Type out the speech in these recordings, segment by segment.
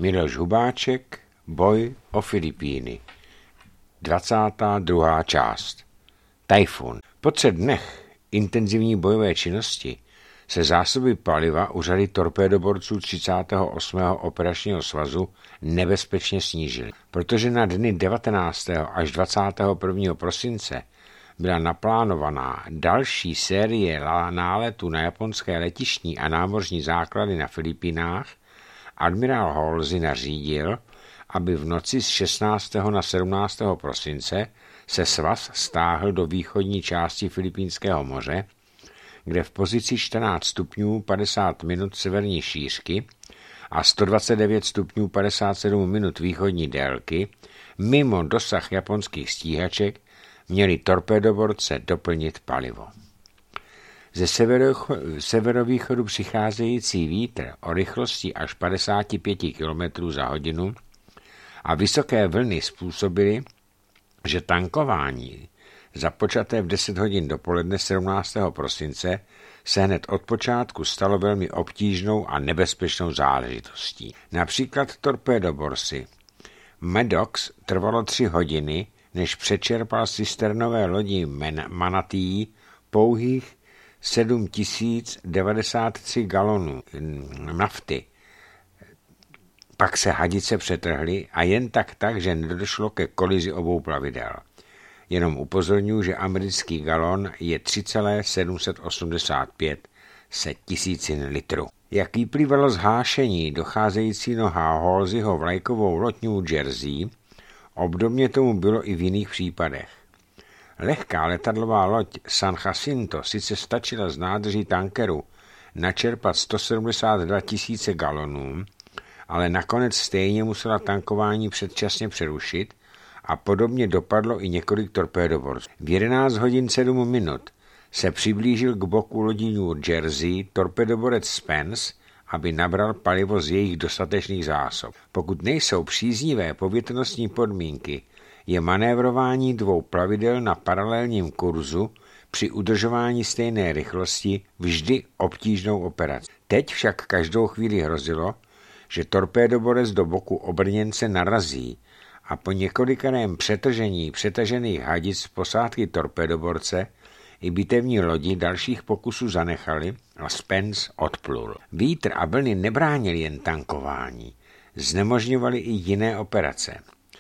Miloš Hubáček, Boj o Filipíny. 22. část. Tajfun. Po 3 dnech intenzivní bojové činnosti se zásoby paliva u řady torpédoborců 38. operačního svazu nebezpečně snížily. Protože na dny 19. až 21. prosince byla naplánovaná další série náletů na japonské letištní a námořní základy na Filipínách, admirál Halsey nařídil, aby v noci z 16. na 17. prosince se svaz stáhl do východní části Filipínského moře, kde v pozici 14 stupňů 50 minut severní šířky a 129 stupňů 57 minut východní délky mimo dosah japonských stíhaček měli torpédoborce doplnit palivo. Ze severovýchodu přicházející vítr o rychlosti až 55 km za hodinu a vysoké vlny způsobily, že tankování započaté v 10 hodin dopoledne 17. prosince se hned od počátku stalo velmi obtížnou a nebezpečnou záležitostí. Například torpédoborci Maddox trvalo 3 hodiny, než přečerpal z cisternové lodi Manatee pouhých 7093 galonů nafty. Pak se hadice přetrhly a jen tak, že nedošlo ke kolizi obou plavidel. Jenom upozorňuji, že americký galon je 3,785 tisícin litru. Jak vyplývalo z hášení docházejícího Halseyho vlajkovou loď New Jersey, obdobně tomu bylo i v jiných případech. Lehká letadlová loď San Jacinto sice stačila z nádrží tankeru načerpat 172 tisíce galonů, ale nakonec stejně musela tankování předčasně přerušit a podobně dopadlo i několik torpédoborců. V 11 hodin 7 minut se přiblížil k boku lodí New Jersey torpédoborec Spence, aby nabral palivo z jejich dostatečných zásob. Pokud nejsou příznivé povětrnostní podmínky, je manévrování 2 plavidel na paralelním kurzu při udržování stejné rychlosti vždy obtížnou operací. Teď však každou chvíli hrozilo, že torpédoborec do boku obrněnce narazí a po několikrém přetržení přetažených hadic posádky torpédoborce i bitevní lodi dalších pokusů zanechali a Spence odplul. Vítr a vlny nebránili jen tankování, znemožňovali i jiné operace.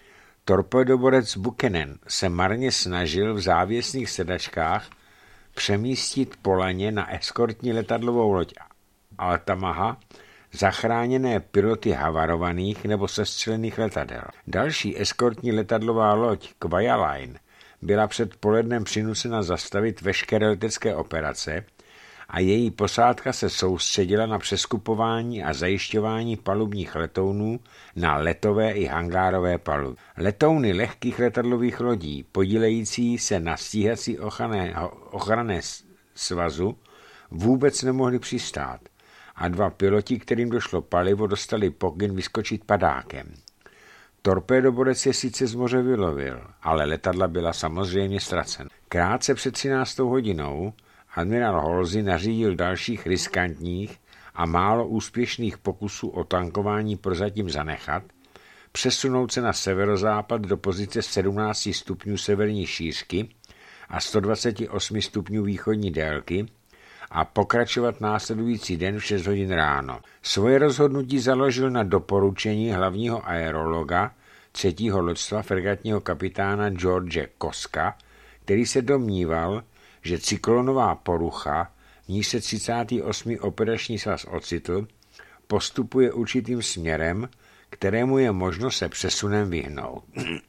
Torpédoborec Buchanan se marně snažil v závěsných sedačkách přemístit po laně na eskortní letadlovou loď Altamaha zachráněné piloty havarovaných nebo sestřelených letadel. Další eskortní letadlová loď Kwajalein byla před polednem přinucena zastavit veškeré letecké operace a její posádka se soustředila na přeskupování a zajišťování palubních letounů na letové i hangárové paluby. Letouny lehkých letadlových lodí podílející se na stíhací ochranné svazu vůbec nemohly přistát a 2 piloti, kterým došlo palivo, dostali pokyn vyskočit padákem. Torpédoborec je sice z moře vylovil, ale letadla byla samozřejmě ztracena. Krátce před 13. hodinou admirál Halsey nařídil dalších riskantních a málo úspěšných pokusů o tankování prozatím zanechat, přesunout se na severozápad do pozice 17 stupňů severní šířky a 128 stupňů východní délky a pokračovat následující den v 6 hodin ráno. Svoje rozhodnutí založil na doporučení hlavního aerologa 3. loďstva fregatního kapitána George Koska, který se domníval, že cyklonová porucha, v níž se 38. operační svaz ocitl, postupuje určitým směrem, kterému je možno se přesunem vyhnout.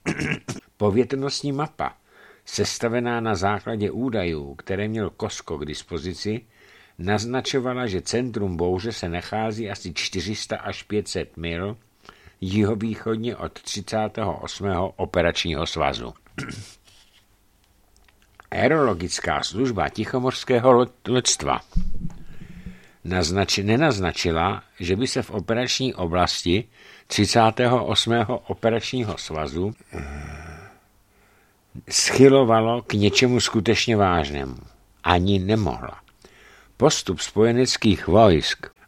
Povětrnostní mapa, sestavená na základě údajů, které měl Kosko k dispozici, naznačovala, že centrum bouře se nachází asi 400 až 500 mil jihovýchodně od 38. operačního svazu. Aerologická služba Tichomořského loďstva nenaznačila, že by se v operační oblasti 38. operačního svazu schylovalo k něčemu skutečně vážnému. Ani nemohla. Postup spojeneckých vojsk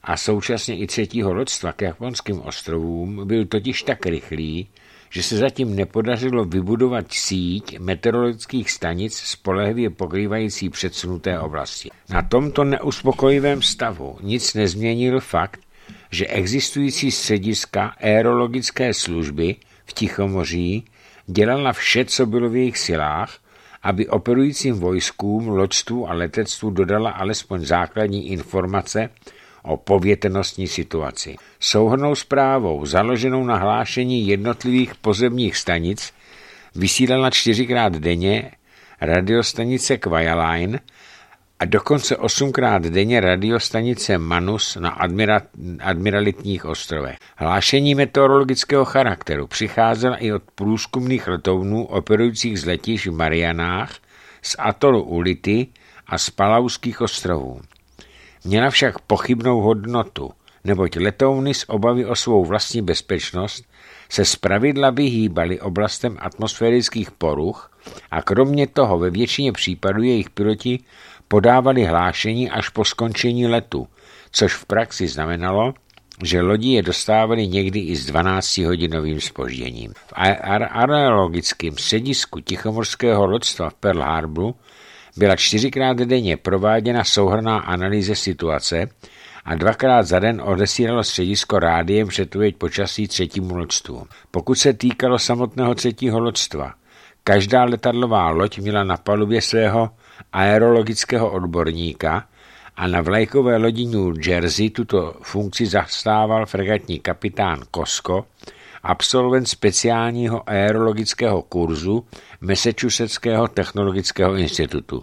a současně i třetího loďstva k japonským ostrovům byl totiž tak rychlý, že se zatím nepodařilo vybudovat síť meteorologických stanic spolehlivě pokrývající předsunuté oblasti. Na tomto neuspokojivém stavu nic nezměnil fakt, že existující střediska aerologické služby v Tichomoří dělala vše, co bylo v jejich silách, aby operujícím vojskům, loďstvu a letectvu dodala alespoň základní informace o povětrnostní situaci. Souhrnnou zprávou, založenou na hlášení jednotlivých pozemních stanic, vysílala 4krát denně radiostanice Kwajalein a dokonce 8krát denně radiostanice Manus na admiralitních ostrovech. Hlášení meteorologického charakteru přicházela i od průzkumných letounů operujících z letišť v Marianách, z atolu Ulithi a z Palauských ostrovů. Měla však pochybnou hodnotu, neboť letouny z obavy o svou vlastní bezpečnost se zpravidla vyhýbaly oblastem atmosférických poruch a kromě toho ve většině případů jejich piloti podávali hlášení až po skončení letu, což v praxi znamenalo, že lodi je dostávali někdy i s 12hodinovým zpožděním. V aerologickém středisku Tichomorského loďstva v Pearl Harboru byla 4krát denně prováděna souhrnná analýza situace a 2krát za den odesílalo středisko rádiem předpověď počasí třetímu loďstvu. Pokud se týkalo samotného třetího loďstva, každá letadlová loď měla na palubě svého aerologického odborníka a na vlajkové lodi New Jersey tuto funkci zastával fregatní kapitán Kosko, absolvent speciálního aerologického kurzu Massachusettského technologického institutu.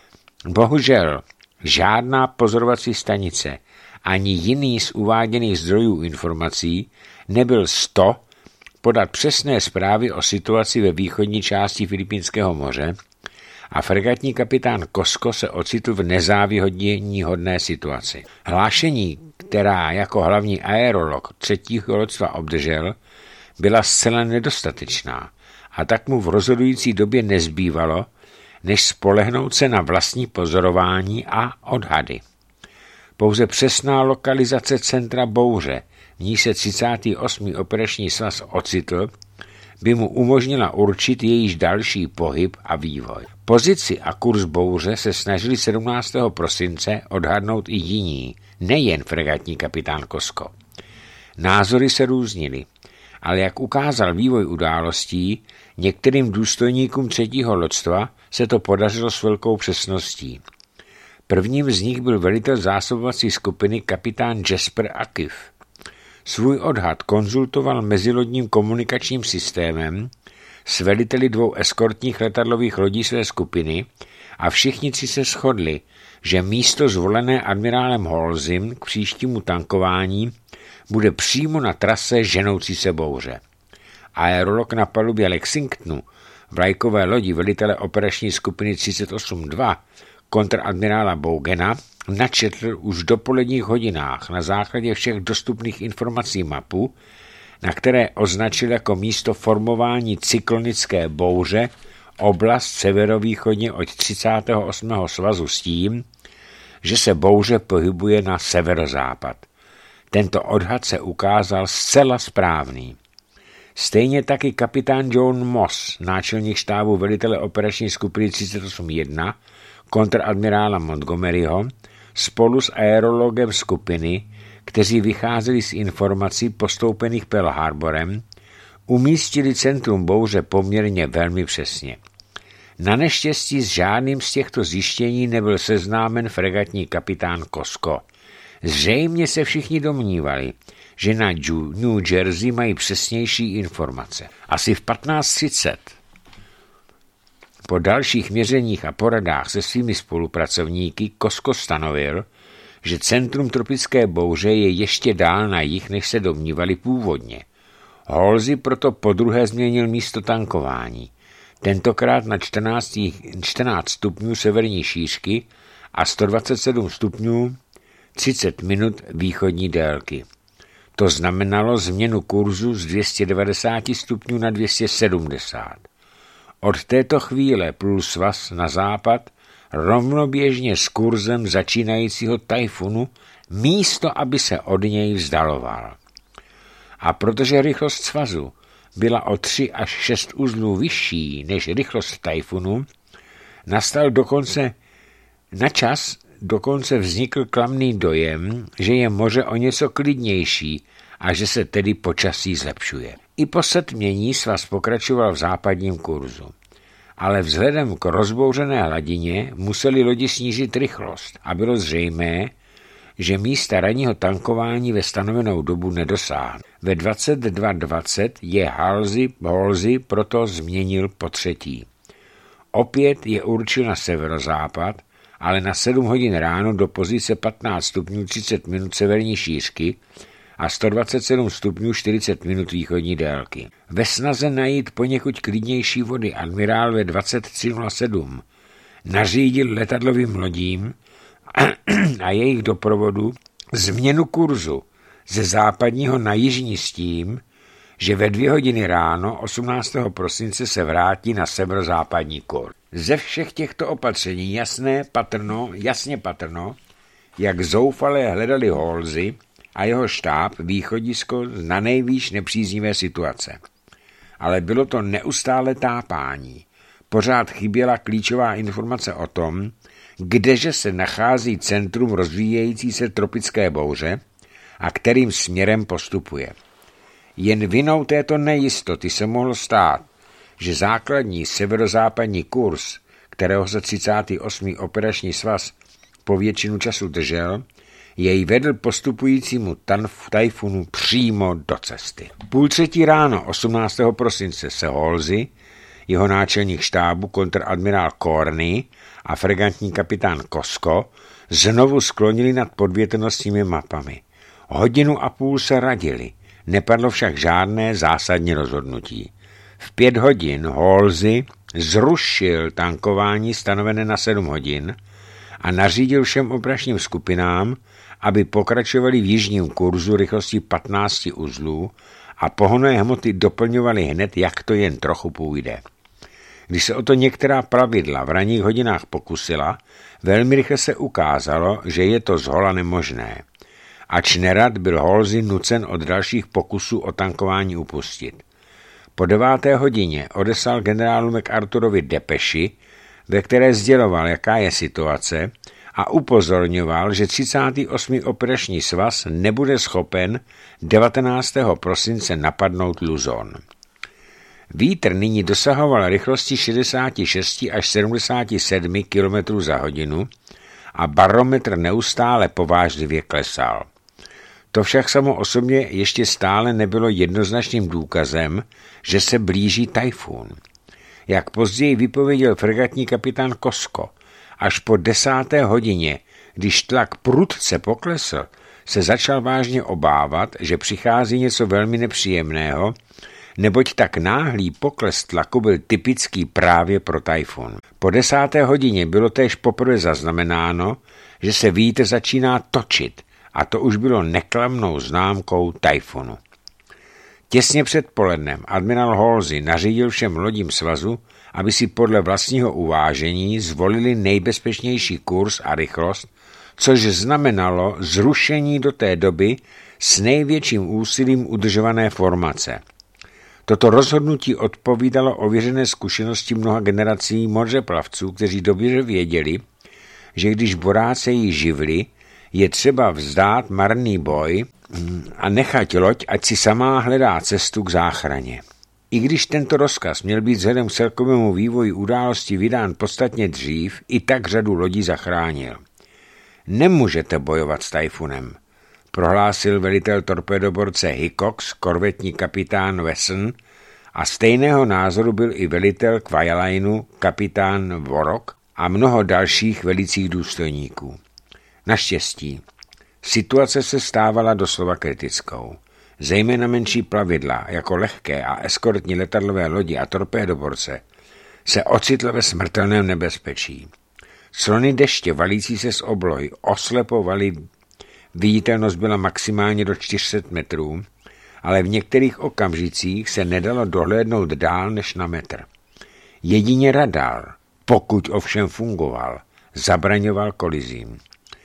Bohužel žádná pozorovací stanice ani jiný z uváděných zdrojů informací nebyl 100 podat přesné zprávy o situaci ve východní části Filipínského moře a fregatní kapitán Kosko se ocitl v nezávihodněníhodné situaci. Hlášení, která jako hlavní aerolog třetího loďstva obdržel, byla zcela nedostatečná a tak mu v rozhodující době nezbývalo, než spolehnout se na vlastní pozorování a odhady. Pouze přesná lokalizace centra bouře, v níž se 38. operační svaz ocitl, by mu umožnila určit jejíž další pohyb a vývoj. Pozici a kurz bouře se snažili 17. prosince odhadnout i jiní, nejen fregatní kapitán Kosko. Názory se různily, ale jak ukázal vývoj událostí, některým důstojníkům třetího loďstva se to podařilo s velkou přesností. Prvním z nich byl velitel zásobovací skupiny kapitán Jasper Akiv. Svůj odhad konzultoval mezilodním komunikačním systémem s veliteli 2 eskortních letadlových lodí své skupiny a všichni tři se shodli, že místo zvolené admirálem Halseym k příštímu tankování bude přímo na trase ženoucí se bouře. Aerolog na palubě Lexingtonu, vlajkové lodi velitele operační skupiny 38-2, kontradmirála Bogena, načetl už v dopoledních hodinách na základě všech dostupných informací mapu, na které označil jako místo formování cyklonické bouře oblast severovýchodně od 38. svazu s tím, že se bouře pohybuje na severozápad. Tento odhad se ukázal zcela správný. Stejně taky kapitán John Moss, náčelník štábu velitele operační skupiny 38-1, kontradmirála Montgomeryho, spolu s aerologem skupiny, kteří vycházeli z informací postoupených Pearl Harborem, umístili centrum bouře poměrně velmi přesně. Na neštěstí s žádným z těchto zjištění nebyl seznámen fregatní kapitán Kosko. Zřejmě se všichni domnívali, že na New Jersey mají přesnější informace. Asi v 15:30 po dalších měřeních a poradách se svými spolupracovníky Kosko stanovil, že centrum tropické bouře je ještě dál na jih, než se domnívali původně. Halsey proto podruhé změnil místo tankování, tentokrát na 14 stupňů severní šířky a 127 stupňů 30 minut východní délky. To znamenalo změnu kurzu z 290 stupňů na 270. Od této chvíle plul svaz na západ rovnoběžně s kurzem začínajícího tajfunu, místo aby se od něj vzdaloval. A protože rychlost svazu byla o 3 až 6 uzlů vyšší než rychlost tajfunu, nastal dokonce vznikl klamný dojem, že je moře o něco klidnější a že se tedy počasí zlepšuje. I po setmění svaz pokračoval v západním kurzu. Ale vzhledem k rozbouřené hladině museli lodi snížit rychlost a bylo zřejmé, že místa ranního tankování ve stanovenou dobu nedosáhne. Ve 22:20 je Halsey proto změnil po třetí. Opět je určil na severozápad, ale na 7 hodin ráno do pozice 15 stupňů 30 minut severní šířky a 127 stupňů 40 minut východní délky. Ve snaze najít poněkud klidnější vody admirál ve 23:07 nařídil letadlovým lodím a jejich doprovodu změnu kurzu ze západního na jižní s tím, že ve 2 hodiny ráno 18. prosince se vrátí na severozápadní kurz. Ze všech těchto opatření jasně patrno, jak zoufale hledali Halsey a jeho štáb východisko na nejvýš nepříznivé situace. Ale bylo to neustále tápání. Pořád chyběla klíčová informace o tom, kdeže se nachází centrum rozvíjející se tropické bouře a kterým směrem postupuje. Jen vinou této nejistoty se mohlo stát, že základní severozápadní kurz, kterého se 38. operační svaz po většinu času držel, jej vedl postupujícímu tajfunu přímo do cesty. 2:30 ráno 18. prosince se Halsey, jeho náčelník štábu kontradmirál Corney a fregantní kapitán Kosko znovu sklonili nad podvětrnostními mapami. 1,5 hodiny se radili, nepadlo však žádné zásadní rozhodnutí. V 5 hodin Halsey zrušil tankování stanovené na 7 hodin a nařídil všem operačním skupinám, aby pokračovali v jižním kurzu rychlostí 15 uzlů a pohonné hmoty doplňovali hned, jak to jen trochu půjde. Když se o to některá pravidla v ranních hodinách pokusila, velmi rychle se ukázalo, že je to zhola nemožné. Ač nerad byl Halsey nucen od dalších pokusů o tankování upustit. Po 9. hodině odeslal generálu MacArthurovi depeši, ve které sděloval, jaká je situace, a upozorňoval, že 38. operační svaz nebude schopen 19. prosince napadnout Luzon. Vítr nyní dosahoval rychlosti 66 až 77 km za hodinu a barometr neustále povážlivě klesal. To však samo o sobě ještě stále nebylo jednoznačným důkazem, že se blíží tajfun. Jak později vypověděl fregatní kapitán Kosko, až po 10. hodině, když tlak prudce poklesl, se začal vážně obávat, že přichází něco velmi nepříjemného, neboť tak náhlý pokles tlaku byl typický právě pro tajfun. Po 10. hodině bylo též poprvé zaznamenáno, že se vítr začíná točit, a to už bylo neklamnou známkou tajfunu. Těsně před polednem admirál Halsey nařídil všem lodím svazu, aby si podle vlastního uvážení zvolili nejbezpečnější kurz a rychlost, což znamenalo zrušení do té doby s největším úsilím udržované formace. Toto rozhodnutí odpovídalo ověřené zkušenosti mnoha generací mořeplavců, kteří dobře věděli, že když borácejí živly, je třeba vzdát marný boj a nechat loď, ať si sama hledá cestu k záchraně. I když tento rozkaz měl být vzhledem k celkovému vývoji události vydán podstatně dřív, i tak řadu lodí zachránil. Nemůžete bojovat s tajfunem, prohlásil velitel torpédoborce Hickox, korvetní kapitán Wesson, a stejného názoru byl i velitel Kvajalineu, kapitán Warrock a mnoho dalších velicích důstojníků. Naštěstí, situace se stávala doslova kritickou. Zejména menší plavidla, jako lehké a eskortní letadlové lodi a torpédoborce, se ocitly ve smrtelném nebezpečí. Clony deště valící se z oblohy oslepovaly, viditelnost byla maximálně do 400 metrů, ale v některých okamžicích se nedalo dohlédnout dál než na metr. Jedině radar, pokud ovšem fungoval, zabraňoval kolizím.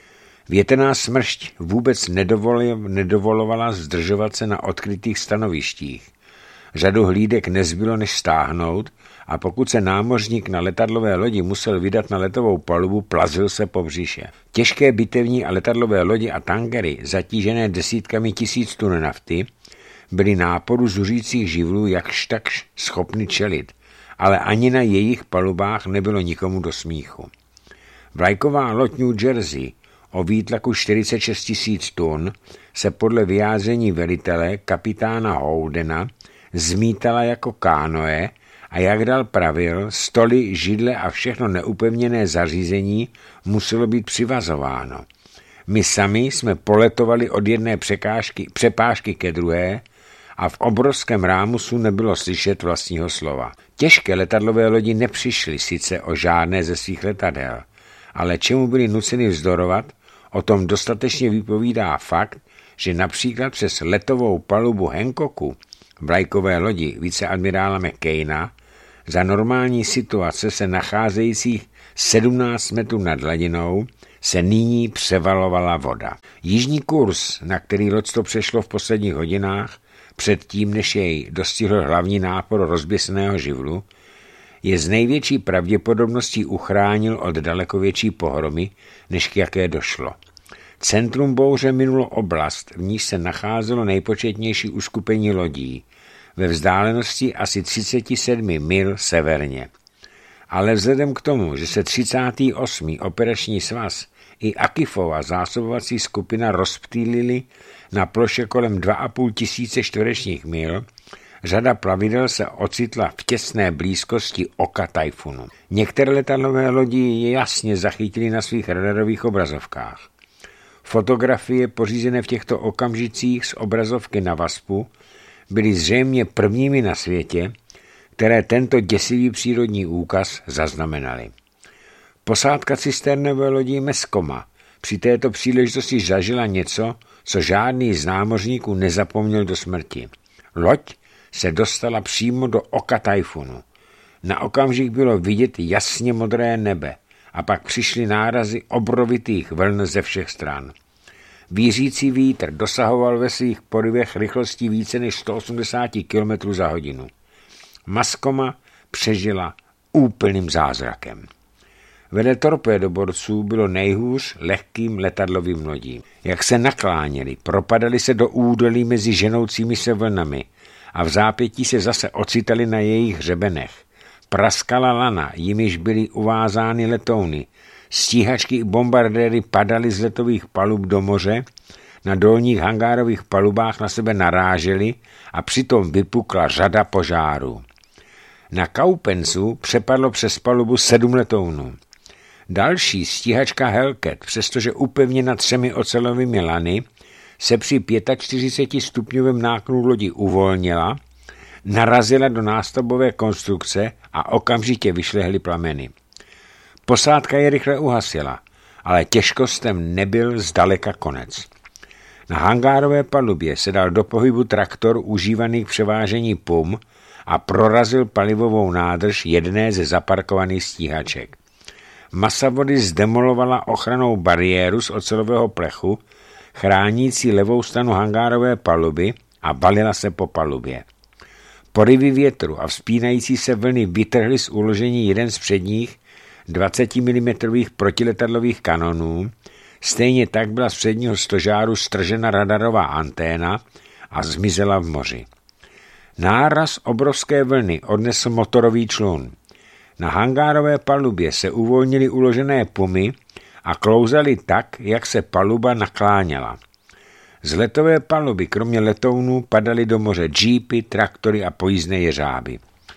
Větrná smršť vůbec nedovolovala zdržovat se na odkrytých stanovištích. Řadu hlídek nezbylo než stáhnout a pokud se námořník na letadlové lodi musel vydat na letovou palubu, plazil se po břiše. Těžké bitevní a letadlové lodi a tankery, zatížené desítkami tisíc tun nafty, byly náporu zuřících živlů jakž takž schopny čelit, ale ani na jejich palubách nebylo nikomu do smíchu. Vlajková loď New Jersey o výtlaku 46 000 tun se podle vyjádření velitele kapitána Howdena zmítala jako kánoe a jak dal pravil, stoly, židle a všechno neupevněné zařízení muselo být přivazováno. My sami jsme poletovali od jedné přepážky ke druhé a v obrovském rámusu nebylo slyšet vlastního slova. Těžké letadlové lodi nepřišly sice o žádné ze svých letadel, ale čemu byli nuceni vzdorovat, o tom dostatečně vypovídá fakt, že například přes letovou palubu Hancocku, vlajkové lodi viceadmirála McCaina, za normální situace se nacházejících 17 metrů nad hladinou se nyní převalovala voda. Jižní kurz, na který loďstvo přešlo v posledních hodinách, předtím, než jej dostihl hlavní nápor rozběsného živlu, je z největší pravděpodobností uchránil od daleko větší pohromy, než k jaké došlo. Centrum bouře minulo oblast, v níž se nacházelo nejpočetnější uskupení lodí, ve vzdálenosti asi 37 mil severně. Ale vzhledem k tomu, že se 38. operační svaz i Akifova zásobovací skupina rozptýlili na ploše kolem 2,5 tisíce čtverečních mil, řada plavidel se ocitla v těsné blízkosti oka tajfunu. Některé letadlové lodi je jasně zachytili na svých radarových obrazovkách. Fotografie pořízené v těchto okamžicích z obrazovky na VASPu byly zřejmě prvními na světě, které tento děsivý přírodní úkaz zaznamenaly. Posádka cisternové lodi Mescoma při této příležitosti zažila něco, co žádný z námořníků nezapomněl do smrti. Loď se dostala přímo do oka tajfunu. Na okamžik bylo vidět jasně modré nebe a pak přišly nárazy obrovitých vln ze všech stran. Vířící vítr dosahoval ve svých porivech rychlostí více než 180 km za hodinu. Mescoma přežila úplným zázrakem. Vedle torpédoborců bylo nejhůř lehkým letadlovým lodím. Jak se nakláněli, propadali se do údolí mezi ženoucími se vlnami a v zápětí se zase ocitali na jejich hřebenech. Praskala lana, jimiž byly uvázány letouny. Stíhačky i bombardéry padaly z letových palub do moře, na dolních hangárových palubách na sebe narážely a přitom vypukla řada požárů. Na Kaupensu přepadlo přes palubu 7 letounů. Další stíhačka Hellcat, přestože upevněna 3 ocelovými lany, se při 45stupňovém náklonu lodi uvolnila, narazila do nástavbové konstrukce a okamžitě vyšlehly plameny. Posádka je rychle uhasila, ale těžkostem nebyl zdaleka konec. Na hangárové palubě se dal do pohybu traktor užívaný k převážení pum a prorazil palivovou nádrž jedné ze zaparkovaných stíhaček. Masa vody zdemolovala ochrannou bariéru z ocelového plechu, chránící levou stranu hangárové paluby a balila se po palubě. Porivy větru a vzpínající se vlny vytrhly z uložení jeden z předních 20 mm protiletadlových kanonů, stejně tak byla z předního stožáru stržena radarová anténa a zmizela v moři. Náraz obrovské vlny odnesl motorový člun. Na hangárové palubě se uvolnily uložené pumy a klouzaly tak, jak se paluba nakláněla. Z letové paluby kromě letounů padaly do moře džípy, traktory a pojízdné jeřáby.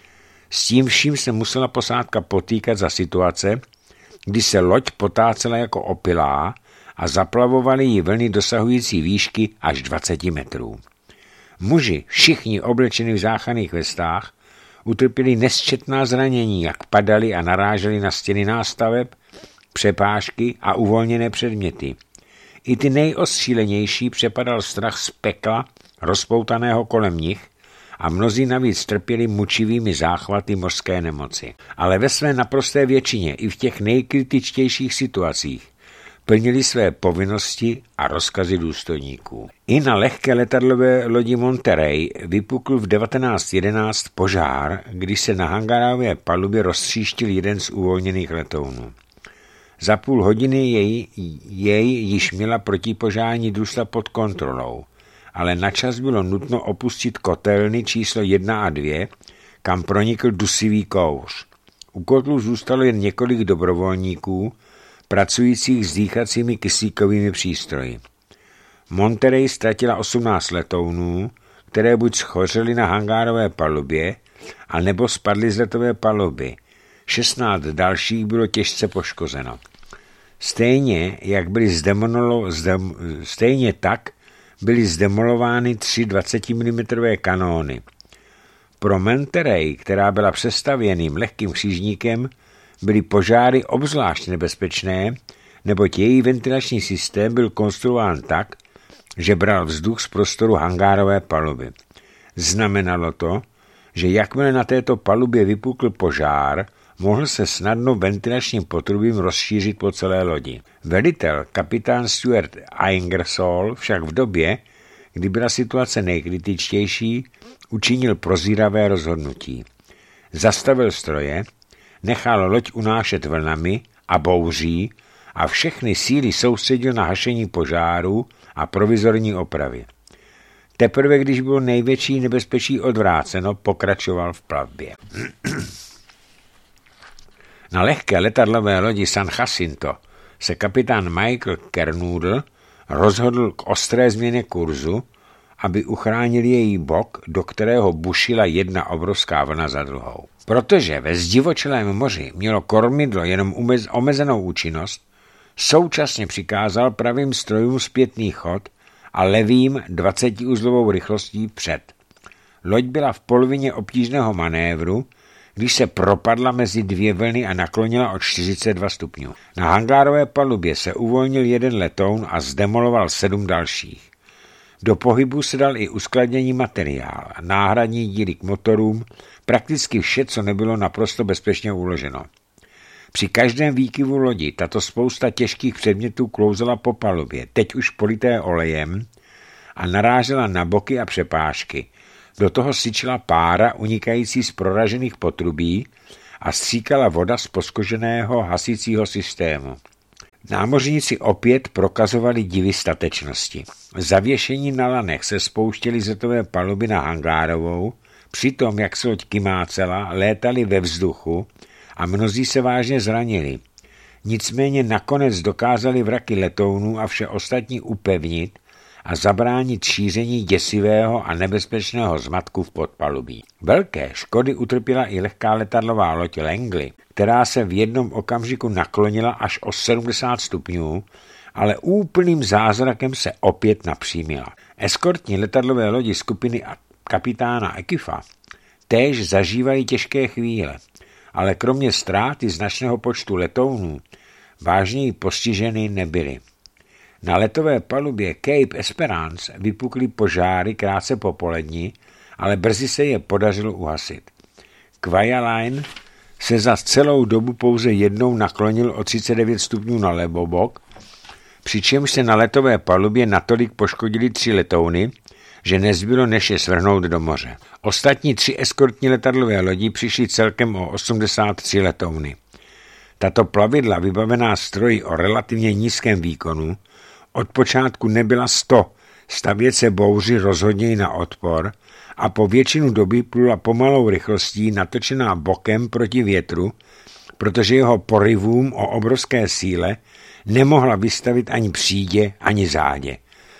S tím vším se musela posádka potýkat za situace, kdy se loď potácela jako opilá a zaplavovaly jí vlny dosahující výšky až 20 metrů. Muži, všichni oblečeni v záchranných vestách, utrpěli nesčetná zranění, jak padali a naráželi na stěny nástaveb, přepážky a uvolněné předměty. I ty nejostřílenější přepadal strach z pekla, rozpoutaného kolem nich, a mnozí navíc trpěli mučivými záchvaty mořské nemoci. Ale ve své naprosté většině i v těch nejkritičtějších situacích plnili své povinnosti a rozkazy důstojníků. I na lehké letadlové lodi Monterey vypukl v 1911 požár, když se na hangárové palubě roztříštil jeden z uvolněných letounů. Za půl hodiny jej již měla protipožární družstva pod kontrolou, ale načas bylo nutno opustit kotelny číslo 1 a 2, kam pronikl dusivý kouř. U kotlu zůstalo jen několik dobrovolníků, pracujících s dýchacími kyslíkovými přístroji. Monterey ztratila 18 letounů, které buď schořely na hangárové palubě, anebo spadly z letové paluby. 16 dalších bylo těžce poškozeno. Stejně tak byly zdemolovány 3 20 mm kanóny. Pro Monterey, která byla přestavěným lehkým křižníkem, byly požáry obzvlášť nebezpečné, neboť její ventilační systém byl konstruován tak, že bral vzduch z prostoru hangárové paluby. Znamenalo to, že jakmile na této palubě vypukl požár, mohl se snadno ventilačním potrubím rozšířit po celé lodi. Velitel, kapitán Stuart Ingersoll, však v době, kdy byla situace nejkritičtější, učinil prozíravé rozhodnutí. Zastavil stroje, nechal loď unášet vlnami a bouří a všechny síly soustředil na hašení požáru a provizorní opravy. Teprve, když bylo největší nebezpečí odvráceno, pokračoval v plavbě. Na lehké letadlové lodi San Jacinto se kapitán Michael Kernudl rozhodl k ostré změně kurzu, aby uchránil její bok, do kterého bušila jedna obrovská vlna za druhou. Protože ve zdivočelém moři mělo kormidlo jenom omezenou účinnost, současně přikázal pravým strojům zpětný chod a levým 20-uzlovou rychlostí před. Loď byla v polovině obtížného manévru, když se propadla mezi dvě vlny a naklonila o 42 stupňů. Na hangárové palubě se uvolnil jeden letoun a zdemoloval 7 dalších. Do pohybu se dal i uskladnění materiál, náhradní díly k motorům, prakticky vše, co nebylo naprosto bezpečně uloženo. Při každém výkyvu lodi tato spousta těžkých předmětů klouzala po palubě, teď už polité olejem, a narážela na boky a přepážky. Do toho syčila pára unikající z proražených potrubí a stříkala voda z poškozeného hasícího systému. Námořníci opět prokazovali divy statečnosti. Zavěšení na lanech se spouštěli z letové paluby na hangárovou, přitom, jak se loď kymácela, létali ve vzduchu a mnozí se vážně zranili. Nicméně nakonec dokázali vraky letounů a vše ostatní upevnit a zabránit šíření děsivého a nebezpečného zmatku v podpalubí. Velké škody utrpěla i lehká letadlová loď Langley, která se v jednom okamžiku naklonila až o 70 stupňů, ale úplným zázrakem se opět napřímila. Eskortní letadlové lodi skupiny kapitána Ekifa též zažívají těžké chvíle, ale kromě ztráty značného počtu letounů vážněji postiženy nebyly. Na letové palubě Cape Esperance vypukly požáry krátce po poledni, ale brzy se je podařilo uhasit. Kwajalein se za celou dobu pouze jednou naklonil o 39 stupňů na levobok, přičemž se na letové palubě natolik poškodili 3 letouny, že nezbylo než je svrhnout do moře. Ostatní 3 eskortní letadlové lodi přišly celkem o 83 letouny. Tato plavidla, vybavená stroji o relativně nízkém výkonu, od počátku nebyla 100, stavět se bouři rozhodněji na odpor a po většinu doby plula pomalou rychlostí natočená bokem proti větru, protože jeho porivům o obrovské síle nemohla vystavit ani přídě, ani zádě.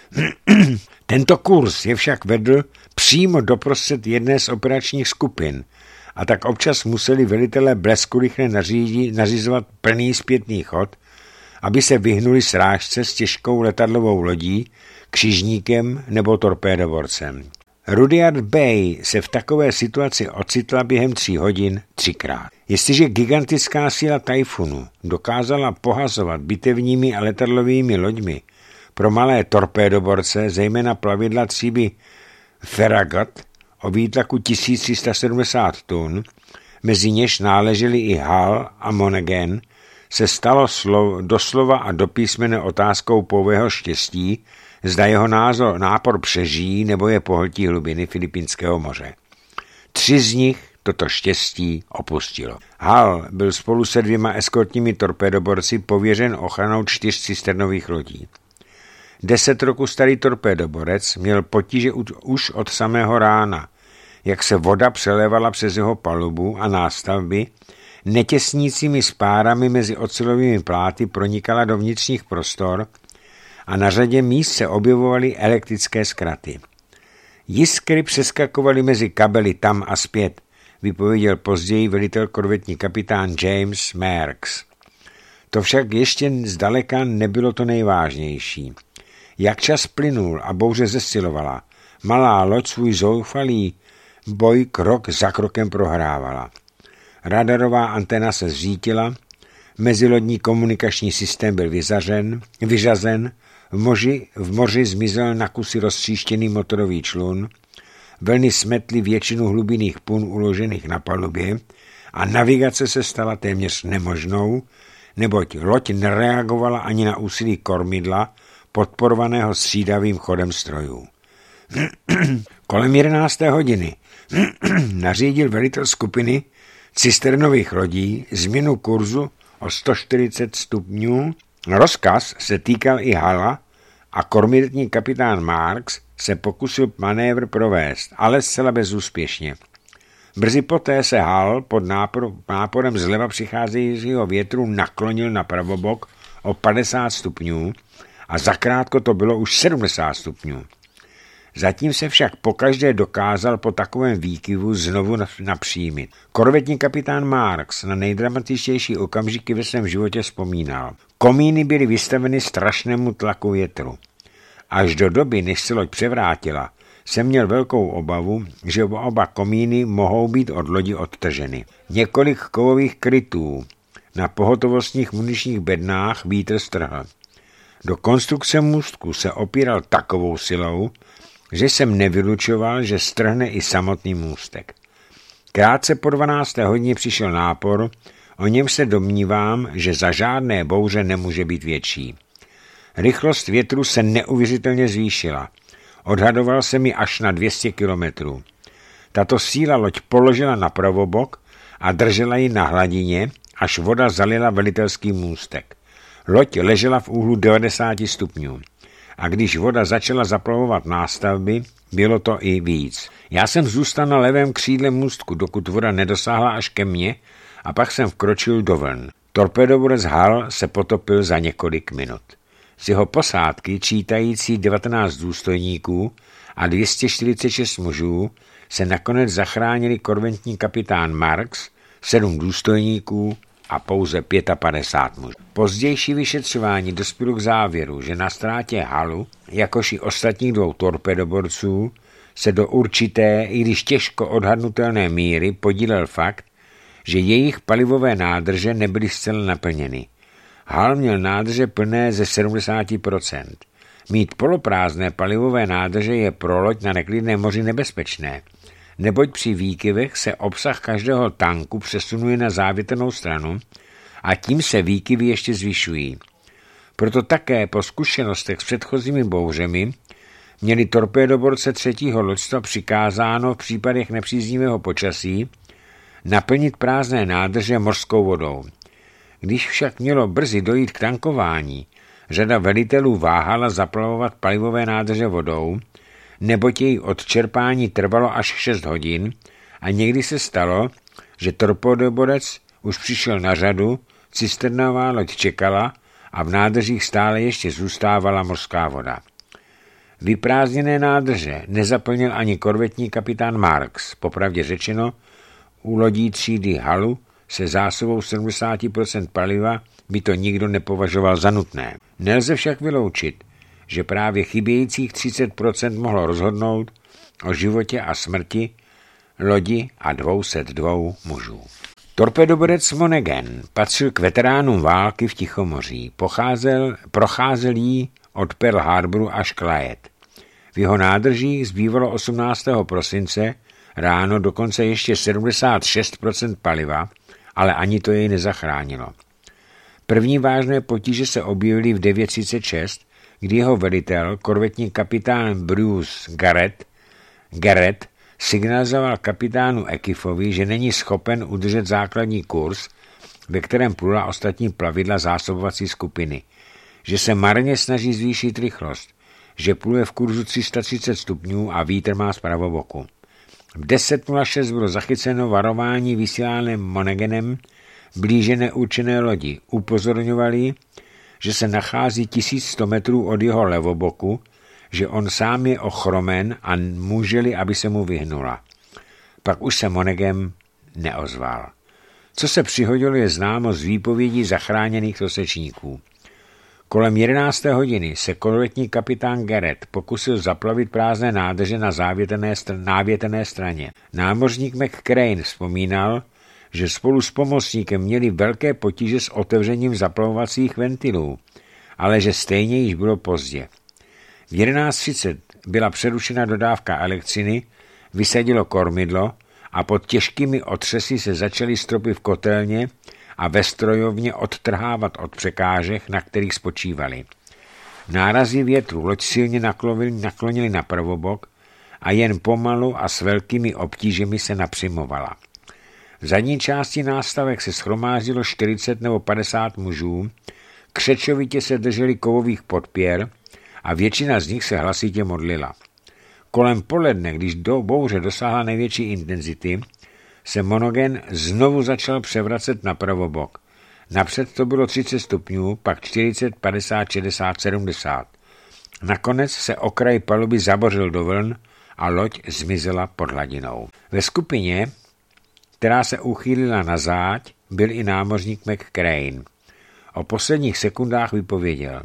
Tento kurz je však vedl přímo doprostřed jedné z operačních skupin a tak občas museli velitelé blesku rychle nařizovat plný zpětný chod, aby se vyhnuli srážce s těžkou letadlovou lodí, křižníkem nebo torpédoborcem. Rudyard Bay se v takové situaci ocitla během 3 hodin 3krát. Jestliže gigantická síla tajfunu dokázala pohazovat bitevními a letadlovými loďmi pro malé torpédoborce, zejména plavidla třídy Farragut, o výtlaku 1370 tun, mezi něž náleželi i Hull a Monaghan, se stalo doslova a do písmene otázkou pouhého štěstí, zda jeho nápor přežijí nebo je pohltí hlubiny Filipínského moře. 3 z nich toto štěstí opustilo. Hull byl spolu se 2 eskortními torpédoborci pověřen ochranou 4 cisternových lodí. 10 roku starý torpédoborec měl potíže už od samého rána, jak se voda přelévala přes jeho palubu a nástavby, netěsnícími spárami mezi ocelovými pláty pronikala do vnitřních prostor a na řadě míst se objevovaly elektrické zkraty. Jiskry přeskakovaly mezi kabely tam a zpět, vypověděl později velitel korvetní kapitán James Marks. To však ještě zdaleka nebylo to nejvážnější. Jak čas plynul a bouře zesilovala, malá loď svůj zoufalý boj krok za krokem prohrávala. Radarová antena se zřítila, mezilodní komunikační systém byl vyřazen, v moři zmizel na kusy roztříštěný motorový člun, vlny smetly většinu hlubinných pun uložených na palubě a navigace se stala téměř nemožnou, neboť loď nereagovala ani na úsilí kormidla, podporovaného střídavým chodem strojů. Kolem 11. hodiny nařídil velitel skupiny cisternových lodí změnu kurzu o 140 stupňů. Rozkaz se týkal i Hulla a kormidletní kapitán Marks se pokusil manévr provést, ale zcela bezúspěšně. Brzy poté se Hull pod náporem zleva přicházejícího větru naklonil na pravobok o 50 stupňů a zakrátko to bylo už 70 stupňů. Zatím se však pokaždé dokázal po takovém výkyvu znovu napřímit. Korvetní kapitán Marks na nejdramatičtější okamžiky ve svém životě vzpomínal. Komíny byly vystaveny strašnému tlaku větru. Až do doby, než se loď převrátila, jsem měl velkou obavu, že oba komíny mohou být od lodi odtrženy. Několik kovových krytů na pohotovostních muničních bednách vítr strhl. Do konstrukce můstku se opíral takovou silou, že jsem nevylučoval, že strhne i samotný můstek. Krátce po 12. hodině přišel nápor, o něm se domnívám, že za žádné bouře nemůže být větší. Rychlost větru se neuvěřitelně zvýšila. Odhadoval se mi až na 200 kilometrů. Tato síla loď položila na pravobok a držela ji na hladině, až voda zalila velitelský můstek. Loď ležela v úhlu 90 stupňů. A když voda začala zaplavovat nástavby, bylo to i víc. Já jsem zůstal na levém křídle můstku, dokud voda nedosáhla až ke mně, a pak jsem vkročil do vln. Torpédoborec Hull se potopil za několik minut. Z jeho posádky, čítající 19 důstojníků a 246 mužů, se nakonec zachránili korvetní kapitán Marks, 7 důstojníků a pouze 55 mužů. Pozdější vyšetřování dospělo k závěru, že na ztrátě Hullu, jakož i ostatních 2 torpédoborců, se do určité, i když těžko odhadnutelné míry podílel fakt, že jejich palivové nádrže nebyly zcela naplněny. Hull měl nádrže plné ze 70%. Mít poloprázdné palivové nádrže je pro loď na neklidném moři nebezpečné, neboť při výkyvech se obsah každého tanku přesunuje na závětrnou stranu a tím se výkyvy ještě zvyšují. Proto také po zkušenostech s předchozími bouřemi měli torpédoborce 3. loďstva přikázáno v případech nepříznivého počasí naplnit prázdné nádrže mořskou vodou. Když však mělo brzy dojít k tankování, řada velitelů váhala zaplavovat palivové nádrže vodou, neboť její odčerpání trvalo až 6 hodin a někdy se stalo, že torpédoborec už přišel na řadu, cisternová loď čekala a v nádržích stále ještě zůstávala mořská voda. Vyprázdněné nádrže nezaplnil ani korvetní kapitán Marks. Popravdě řečeno, u lodí třídy Hullu se zásobou 70% paliva by to nikdo nepovažoval za nutné. Nelze však vyloučit, že právě chybějících 30% mohlo rozhodnout o životě a smrti lodi a 202 mužů. Torpédoborec Monaghan patřil k veteránům války v Tichomoří. Procházel jí od Pearl Harboru až k Leyte. V jeho nádržích zbývalo 18. prosince ráno dokonce ještě 76% paliva, ale ani to jej nezachránilo. První vážné potíže se objevily v 9:36, kdy jeho velitel, korvetní kapitán Bruce Garrett signalizoval kapitánu Ekifovi, že není schopen udržet základní kurz, ve kterém plula ostatní plavidla zásobovací skupiny, že se marně snaží zvýšit rychlost, že pluje v kurzu 330 stupňů a vítr má z pravoboku. V 10:06 bylo zachyceno varování vysílaném Moneganem blíže neurčené lodi. Upozorňovali, že se nachází 1100 metrů od jeho levoboku, že on sám je ochromen a můželi, aby se mu vyhnula. Pak už se Monaghan neozval. Co se přihodilo, je známo z výpovědí zachráněných tosečníků. Kolem 11. hodiny se korvetní kapitán Garrett pokusil zaplavit prázdné nádrže na návětrné straně. Námořník McCrane vzpomínal, že spolu s pomocníkem měli velké potíže s otevřením zaplavovacích ventilů, ale že stejně již bylo pozdě. V 11:30 byla přerušena dodávka elektřiny, vysadilo kormidlo a pod těžkými otřesy se začaly stropy v kotelně a ve strojovně odtrhávat od překážek, na kterých spočívali. Nárazy větru loď silně naklonili na pravobok a jen pomalu a s velkými obtížemi se napřimovala. V zadní části nástavek se shromáždilo 40 nebo 50 mužů, křečovitě se drželi kovových podpěr a většina z nich se hlasitě modlila. Kolem poledne, když bouře dosáhla největší intenzity, se Monaghan znovu začal převracet na pravobok. Napřed to bylo 30 stupňů, pak 40, 50, 60, 70. Nakonec se okraj paluby zabořil do vln a loď zmizela pod hladinou. Ve skupině, která se uchýlila na záď, byl i námořník McCrane. O posledních sekundách vypověděl.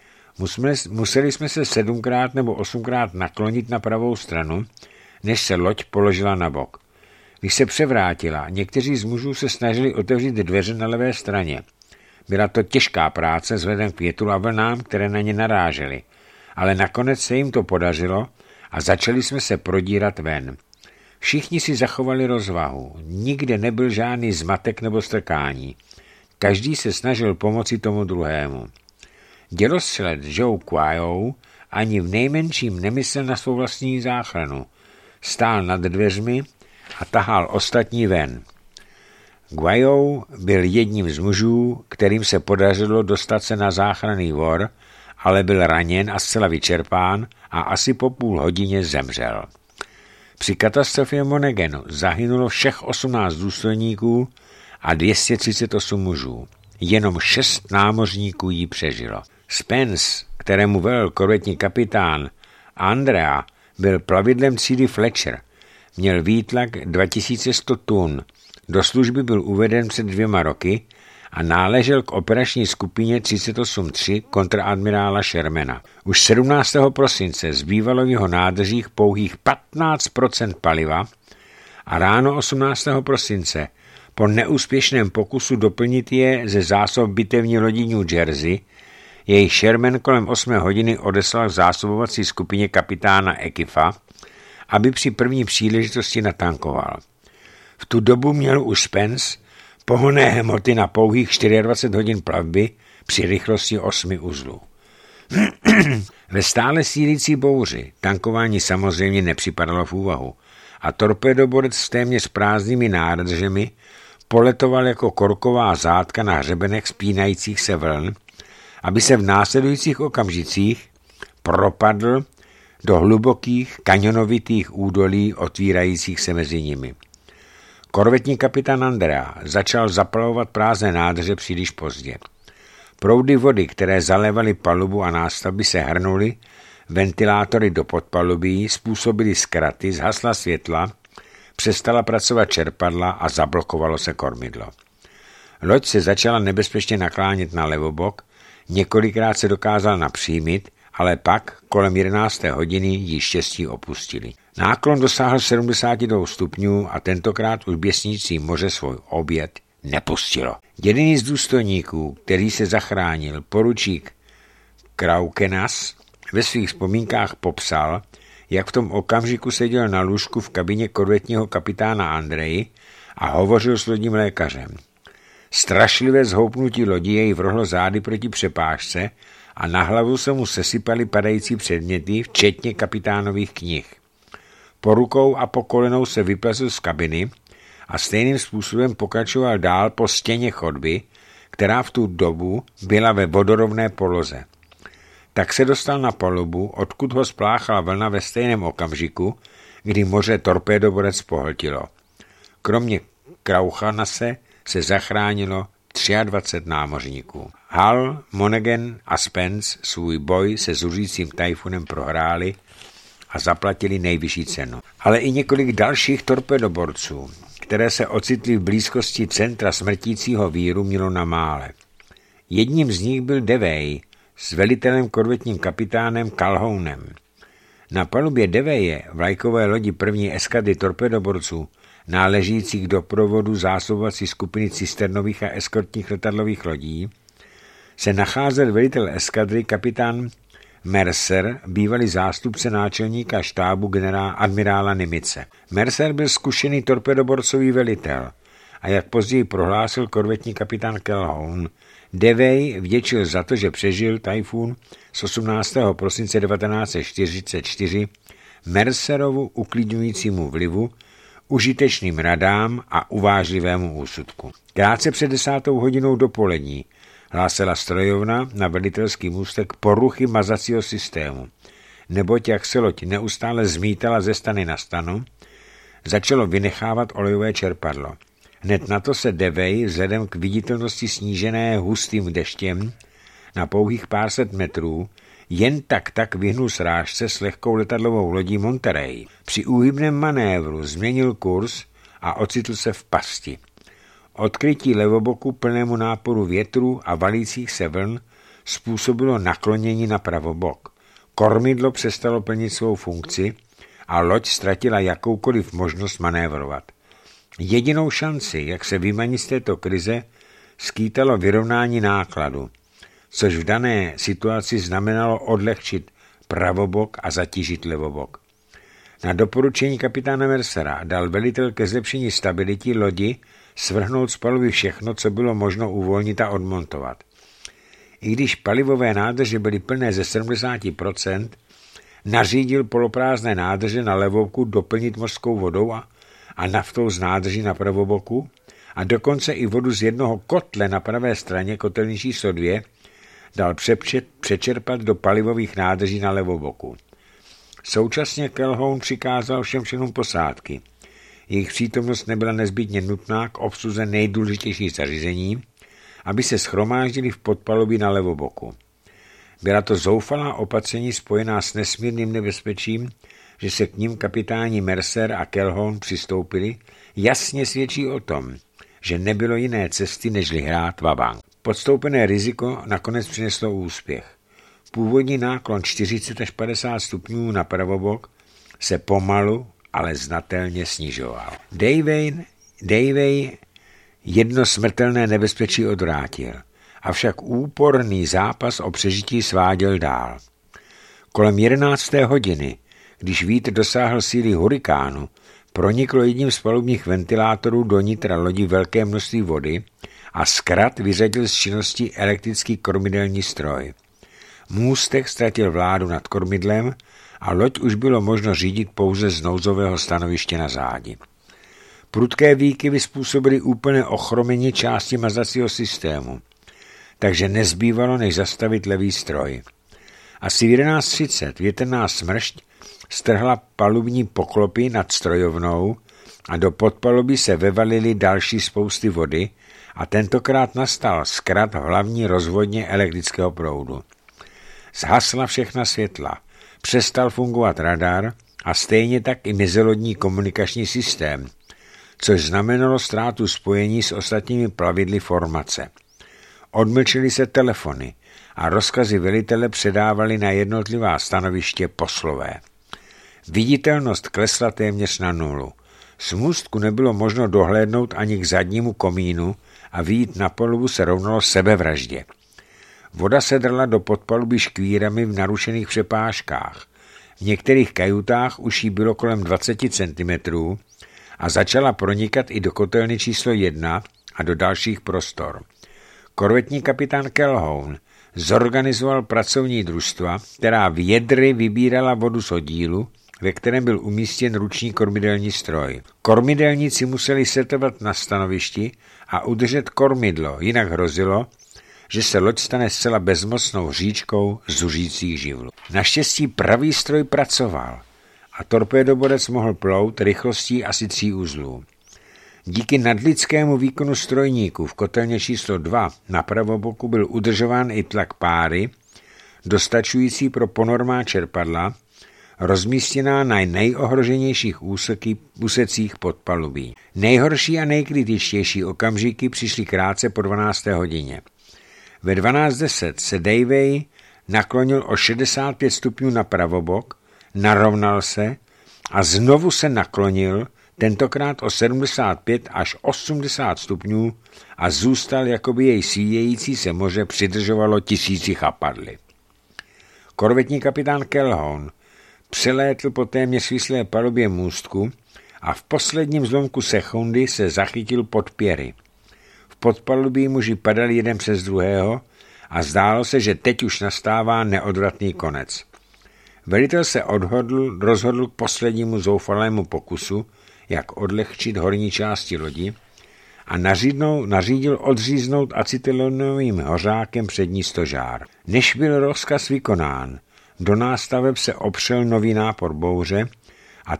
Museli jsme se 7krát nebo 8krát naklonit na pravou stranu, než se loď položila na bok. Když se převrátila, někteří z mužů se snažili otevřít dveře na levé straně. Byla to těžká práce vzhledem k větru a vlnám, které na ně narážely, ale nakonec se jim to podařilo a začali jsme se prodírat ven. Všichni si zachovali rozvahu, nikde nebyl žádný zmatek nebo strkání. Každý se snažil pomoci tomu druhému. Dělostřelec Joe Quayle ani v nejmenším nemyslel na svou vlastní záchranu. Stál nad dveřmi a tahal ostatní ven. Quayle byl jedním z mužů, kterým se podařilo dostat se na záchranný vor, ale byl raněn a zcela vyčerpán a asi po půl hodině zemřel. Při katastrofě Moneghanu zahynulo všech 18 důstojníků a 238 mužů. Jenom 6 námořníků ji přežilo. Spence, kterému velel korvetní kapitán Andrea, byl plavidlem třídy Fletcher. Měl výtlak 2100 tun. Do služby byl uveden před 2 roky a náležel k operační skupině 38-3 kontradmirála Shermana. Už 17. prosince zbývalo v jeho nádržích pouhých 15% paliva a ráno 18. prosince po neúspěšném pokusu doplnit je ze zásob bitevní lodí New Jersey jej Sherman kolem 8 hodiny odeslal k zásobovací skupině kapitána Ekifa, aby při první příležitosti natankoval. V tu dobu měl už Spence pohonné hmoty na pouhých 24 hodin plavby při rychlosti 8 uzlů. Ve stále sílící bouři tankování samozřejmě nepřipadalo v úvahu a torpédoborec s téměř prázdnými nádržemi poletoval jako korková zátka na hřebenech spínajících se vln, aby se v následujících okamžicích propadl do hlubokých kanionovitých údolí otvírajících se mezi nimi. Korvetní kapitán Andrea začal zaplavovat prázdné nádrže příliš pozdě. Proudy vody, které zalévaly palubu a nástavby, se hrnuly, ventilátory do podpalubí způsobily zkraty, zhasla světla, přestala pracovat čerpadla a zablokovalo se kormidlo. Loď se začala nebezpečně naklánět na levobok, několikrát se dokázal napřímit, ale pak kolem 11. hodiny ji štěstí opustili. Náklon dosáhl 72 stupňů a tentokrát už běsnící moře svůj oběd nepustilo. Jediný z důstojníků, který se zachránil, poručík Kraukenas, ve svých vzpomínkách popsal, jak v tom okamžiku seděl na lůžku v kabině korvetního kapitána Andrej a hovořil s lodním lékařem. Strašlivé zhoupnutí lodi jej vrhlo zády proti přepážce a na hlavu se mu sesypaly padající předměty, včetně kapitánových knih. Po rukou a po kolenou se vyplezl z kabiny a stejným způsobem pokračoval dál po stěně chodby, která v tu dobu byla ve vodorovné poloze. Tak se dostal na palubu, odkud ho spláchala vlna ve stejném okamžiku, kdy moře torpédoborec pohltilo. Kromě Krauchanase se zachránilo 23 námořníků. Hull, Monaghan a Spence svůj boj se zuřícím tajfunem prohráli a zaplatili nejvyšší cenu. Ale i několik dalších torpédoborců, které se ocitly v blízkosti centra smrtícího víru, mělo na mále. Jedním z nich byl Devey s velitelem korvetním kapitánem Calhounem. Na palubě Deveje, vlajkové lodi první eskadry torpédoborců, náležících k doprovodu zásobovací skupiny cisternových a eskortních letadlových lodí, se nacházel velitel eskadry kapitán Mercer, bývalý zástupce náčelníka štábu admirála Nimice. Mercer byl zkušený torpédoborcový velitel a jak později prohlásil korvetní kapitán Calhoun, Devey vděčil za to, že přežil tajfun z 18. prosince 1944 Mercerovu uklidňujícímu vlivu, užitečným radám a uvážlivému úsudku. Krátce před 10. hodinou dopolední hlásila strojovna na velitelský můstek poruchy mazacího systému, neboť jak se loď neustále zmítala ze stany na stanu, začalo vynechávat olejové čerpadlo. Hned na to se Devey vzhledem k viditelnosti snížené hustým deštěm na pouhých pár set metrů jen tak vyhnul srážce s lehkou letadlovou lodí Monterey. Při úhybném manévru změnil kurz a ocitl se v pasti. Odkrytí levoboku plnému náporu větru a valících se vln způsobilo naklonění na pravobok. Kormidlo přestalo plnit svou funkci a loď ztratila jakoukoliv možnost manévrovat. Jedinou šanci, jak se vymanit z této krize, skýtalo vyrovnání nákladu, což v dané situaci znamenalo odlehčit pravobok a zatížit levobok. Na doporučení kapitána Mercera dal velitel ke zlepšení stability lodi svrhnout z paluby všechno, co bylo možno uvolnit a odmontovat. I když palivové nádrže byly plné ze 70%, nařídil poloprázdné nádrže na levobku doplnit mořskou vodou a naftou z nádrží na pravoboku a dokonce i vodu z jednoho kotle na pravé straně kotelní číslo 2 dal přečerpat do palivových nádrží na levoboku. Současně Calhoun přikázal všem členům posádky. Jejich přítomnost nebyla nezbytně nutná k obsluze nejdůležitějších zařízení, aby se shromáždili v podpalubí na levoboku. Byla to zoufalá opatření spojená s nesmírným nebezpečím, že se k ním kapitáni Mercer a Calhoun přistoupili, jasně svědčí o tom, že nebylo jiné cesty, nežli hrát vabank. Podstoupené riziko nakonec přineslo úspěch. Původní náklon 40 až 50 stupňů na pravobok se pomalu, ale znatelně snižoval. Davey jedno smrtelné nebezpečí odvrátil, avšak úporný zápas o přežití sváděl dál. Kolem 11. hodiny, když vítr dosáhl síly hurikánu, proniklo jedním z palubních ventilátorů do nitra lodi velké množství vody a zkrat vyřadil z činnosti elektrický kormidelní stroj. Můstek ztratil vládu nad kormidlem a loď už bylo možno řídit pouze z nouzového stanoviště na zádi. Prudké výkyvy způsobily úplné ochromení části mazacího systému, takže nezbývalo, než zastavit levý stroj. Asi v 11:30 větrná smršť strhla palubní poklopy nad strojovnou a do podpalubí se vevalily další spousty vody a tentokrát nastal zkrat hlavní rozvodně elektrického proudu. Zhasla všechna světla, přestal fungovat radar a stejně tak i mezilodní komunikační systém, což znamenalo ztrátu spojení s ostatními plavidly formace. Odmlčily se telefony a rozkazy velitele předávali na jednotlivá stanoviště poslové. Viditelnost klesla téměř na nulu. Z můstku nebylo možno dohlédnout ani k zadnímu komínu a vyjít na palubu se rovnalo sebevraždě. Voda se drla do podpalubí škvírami v narušených přepážkách. V některých kajutách už jí bylo kolem 20 cm a začala pronikat i do kotelny číslo 1 a do dalších prostor. Korvetní kapitán Calhoun zorganizoval pracovní družstva, která v jedry vybírala vodu z oddílu, ve kterém byl umístěn ruční kormidelní stroj. Kormidelníci museli setovat na stanovišti a udržet kormidlo, jinak hrozilo, že se loď stane zcela bezmocnou říčkou zuřících živlů. Naštěstí pravý stroj pracoval a torpédoborec mohl plout rychlostí asi 3 uzlů. Díky nadlidskému výkonu strojníků v kotelně číslo 2 na pravoboku byl udržován i tlak páry, dostačující pro ponormá čerpadla, rozmístěná na nejohroženějších úsecích podpalubí. Nejhorší a nejkritičtější okamžiky přišly krátce po 12. hodině. Ve 12:10 se Davey naklonil o 65 stupňů na pravobok, narovnal se a znovu se naklonil, tentokrát o 75 až 80 stupňů a zůstal, jako by jej svíjející se moře přidržovalo tisíci chapadly. Korvetní kapitán Calhoun přelétl po téměř svislé palubě můstku a v posledním zlomku sekundy se zachytil pod pěry. V podpalubí muži padali jeden přes druhého a zdálo se, že teď už nastává neodvratný konec. Velitel se rozhodl k poslednímu zoufalému pokusu, jak odlehčit horní části lodi, a nařídil odříznout acetylenovým hořákem přední stožár. Než byl rozkaz vykonán, do nástaveb se opřel nový nápor bouře a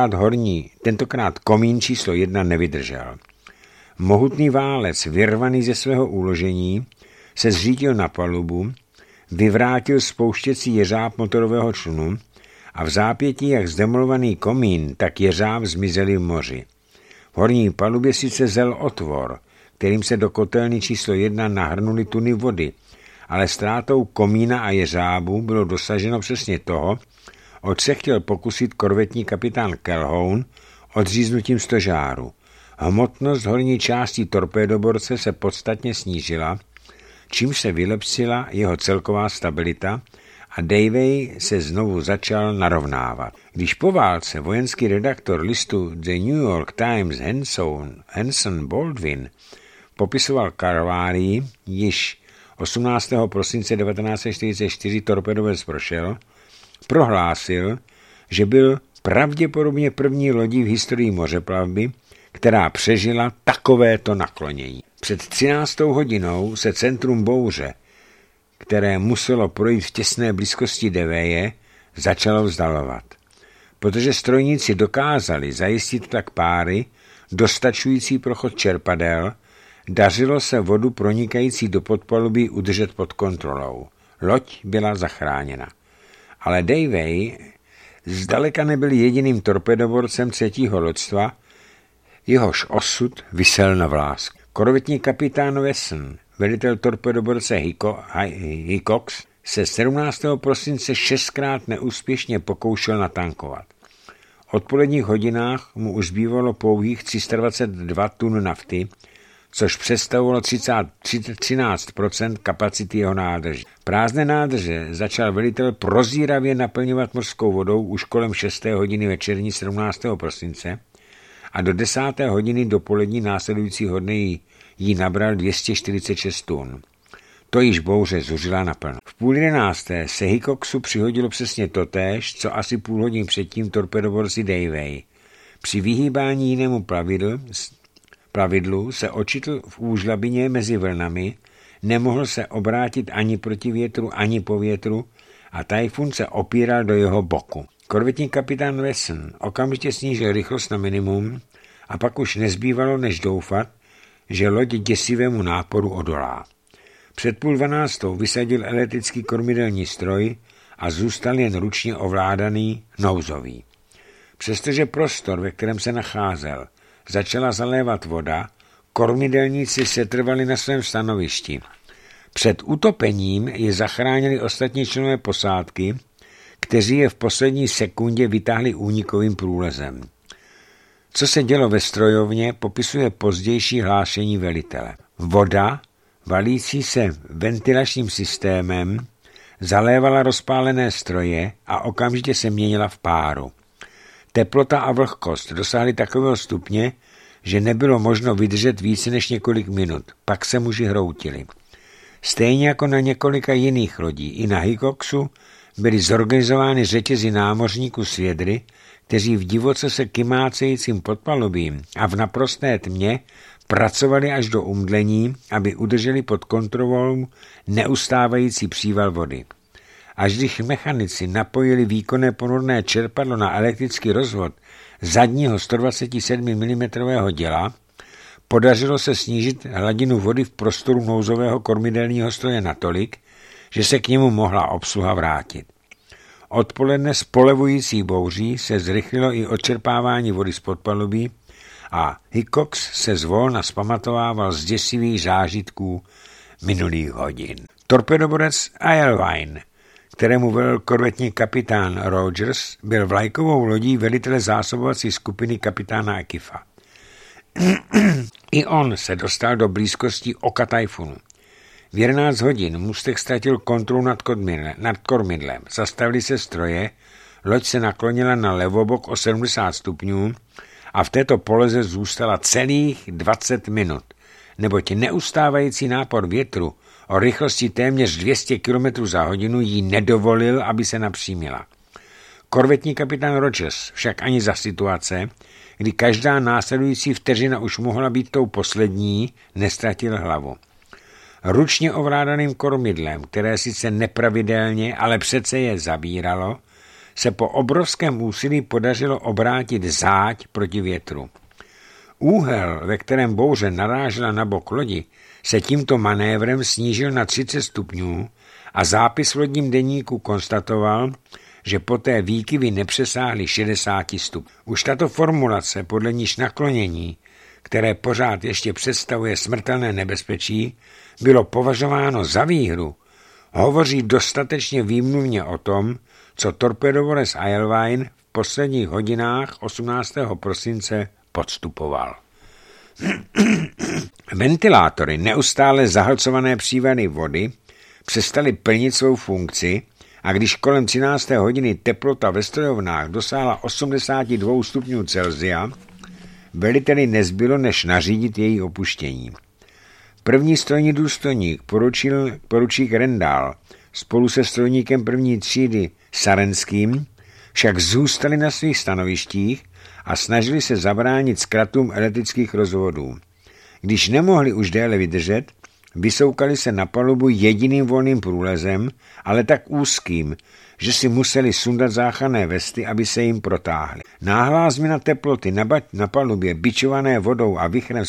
tentokrát komín číslo 1 nevydržel. Mohutný válec, vyrvaný ze svého uložení, se zřítil na palubu, vyvrátil spouštěcí jeřáb motorového člunu a v zápětí jak zdemolovaný komín, tak jeřáb zmizeli v moři. V horní palubě sice zel otvor, kterým se do kotelny číslo 1 nahrnuly tuny vody, ale ztrátou komína a jeřábu bylo dosaženo přesně toho, oč se chtěl pokusit korvetní kapitán Calhoun odříznutím stožáru. Hmotnost horní části torpédoborce se podstatně snížila, čímž se vylepšila jeho celková stabilita a Davey se znovu začal narovnávat. Když po válce vojenský redaktor listu The New York Times Henson Baldwin popisoval kalvárii, již 18. prosince 1944 torpedovec prošel, prohlásil, že byl pravděpodobně první lodí v historii mořeplavby, která přežila takovéto naklonění. Před 13. hodinou se centrum bouře, které muselo projít v těsné blízkosti Daveye, začalo vzdalovat. Protože strojníci dokázali zajistit tlak páry, dostačující pro chod čerpadel, dařilo se vodu pronikající do podpalubí udržet pod kontrolou. Loď byla zachráněna. Ale Davey zdaleka nebyl jediným torpedoborcem 3. loďstva, jehož osud visel na vlásku. Korvetní kapitán Wesson, velitel torpedoborce Hickox, se 17. prosince 6krát neúspěšně pokoušel natankovat. V odpoledních hodinách mu už zbývalo pouhých 322 tun nafty, což představovalo 13% kapacity jeho nádrže. Prázdné nádrže začal velitel prozíravě naplňovat mořskou vodou už kolem 6. hodiny večerní 17. prosince a do 10. hodiny dopolední následujícího dne jí nabral 246 tun. To již bouře zuřila naplno. V 10:30 se Hickoxu přihodilo přesně totéž, co asi půl hodiny předtím torpedoborci Davey. Při vyhýbání jinému plavidlu se ocitl v úžlabině mezi vlnami, nemohl se obrátit ani proti větru, ani po větru a tajfun se opíral do jeho boku. Korvetní kapitán Wesson okamžitě snížil rychlost na minimum a pak už nezbývalo než doufat, že loď děsivému náporu odolá. Před 11:30 vysadil elektrický kormidelní stroj a zůstal jen ručně ovládaný nouzový. Přestože prostor, ve kterém se nacházel, začala zalévat voda, kormidelníci se trvali na svém stanovišti. Před utopením je zachránili ostatní členové posádky, kteří je v poslední sekundě vytáhli únikovým průlezem. Co se dělo ve strojovně, popisuje pozdější hlášení velitele. Voda, valící se ventilačním systémem, zalévala rozpálené stroje a okamžitě se měnila v páru. Teplota a vlhkost dosáhly takového stupně, že nebylo možno vydržet více než několik minut. Pak se muži hroutili. Stejně jako na několika jiných lodí, i na Hickoxu byly zorganizovány řetězy námořníků s vědry, kteří v divoce se kymácejícím podpalubím a v naprosté tmě pracovali až do umdlení, aby udrželi pod kontrolou neustávající příval vody. Až když mechanici napojili výkonné ponorné čerpadlo na elektrický rozvod zadního 127 mm děla, podařilo se snížit hladinu vody v prostoru nouzového kormidelního stroje natolik, že se k němu mohla obsluha vrátit. Odpoledne s polevující bouří se zrychlilo i odčerpávání vody z podpalubí a Hickox se zvolna zpamatovával z děsivých zážitků minulých hodin. Torpedoborec Irvine, kterému velel korvetní kapitán Rogers, byl vlajkovou lodí velitele zásobovací skupiny kapitána Akifa. I on se dostal do blízkosti oka tajfunu. V 11 hodin můstek ztratil kontrolu nad kormidlem, zastavili se stroje, loď se naklonila na levobok o 70 stupňů a v této poloze zůstala celých 20 minut, neboť neustávající nápor větru o rychlosti téměř 200 km za hodinu jí nedovolil, aby se napřímila. Korvetní kapitán Rogers však ani za situace, kdy každá následující vteřina už mohla být tou poslední, nestratil hlavu. Ručně ovládaným kormidlem, které sice nepravidelně, ale přece je zabíralo, se po obrovském úsilí podařilo obrátit záď proti větru. Úhel, ve kterém bouře narážela na bok lodi, se tímto manévrem snížil na 30 stupňů a zápis v lodním deníku konstatoval, že poté výkyvy nepřesáhly 60 stupňů. Už tato formulace, podle níž naklonění, které pořád ještě představuje smrtelné nebezpečí, bylo považováno za výhru, hovoří dostatečně výmluvně o tom, co torpedoborec Irvine v posledních hodinách 18. prosince podstupoval. Ventilátory neustále zahlcované přívady vody přestaly plnit svou funkci a když kolem 13. hodiny teplota ve strojovnách dosáhla 82 stupňů Celsia, veliteli nezbylo než nařídit její opuštění. První strojní důstojník, poručík Rendal, spolu se strojníkem první třídy Sarenským, však zůstali na svých stanovištích a snažili se zabránit zkratům elektrických rozvodů. Když nemohli už déle vydržet, vysoukali se na palubu jediným volným průlezem, ale tak úzkým, že si museli sundat záchranné vesty, aby se jim protáhly. Náhlá změna teploty na palubě bičované vodou a vichrem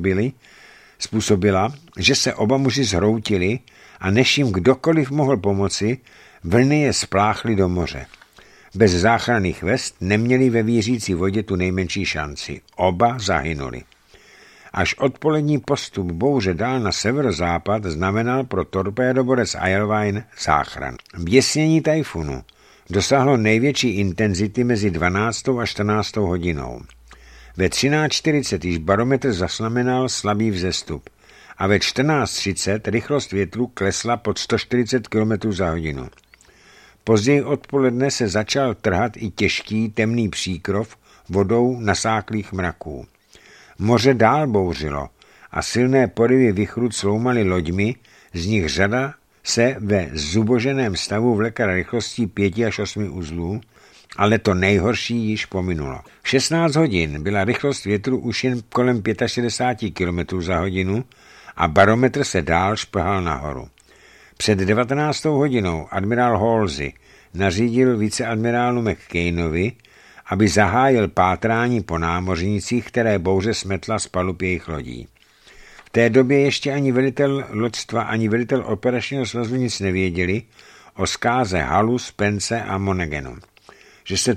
způsobila, že se oba muži zhroutili a než jim kdokoliv mohl pomoci, vlny je spláchly do moře. Bez záchranných vest neměli ve vířící vodě tu nejmenší šanci. Oba zahynuli. Až odpolední postup bouře dál na severozápad znamenal pro torpédoborec Irvine záchran. Běsnění tajfunu dosáhlo největší intenzity mezi 12. a 14. hodinou. Ve 13:40 již barometr zaznamenal slabý vzestup a ve 14:30 rychlost větru klesla pod 140 km za hodinu. Později odpoledne se začal trhat i těžký temný příkrov vodou nasáklých mraků. Moře dál bouřilo a silné porivy vichru cloumaly loďmi, z nich řada se ve zuboženém stavu vlekla rychlostí 5 až 8 uzlů, ale to nejhorší již pominulo. V 16 hodin byla rychlost větru už jen kolem 65 km za hodinu a barometr se dál šplhal nahoru. Před 19. hodinou admirál Halsey nařídil viceadmirálu McCainovi, aby zahájil pátrání po námořnících, které bouře smetla z palub jejich lodí. V té době ještě ani velitel loďstva, ani velitel operačního svazu nic nevěděli o zkáze Hallu, Spence a Monaganu. Že se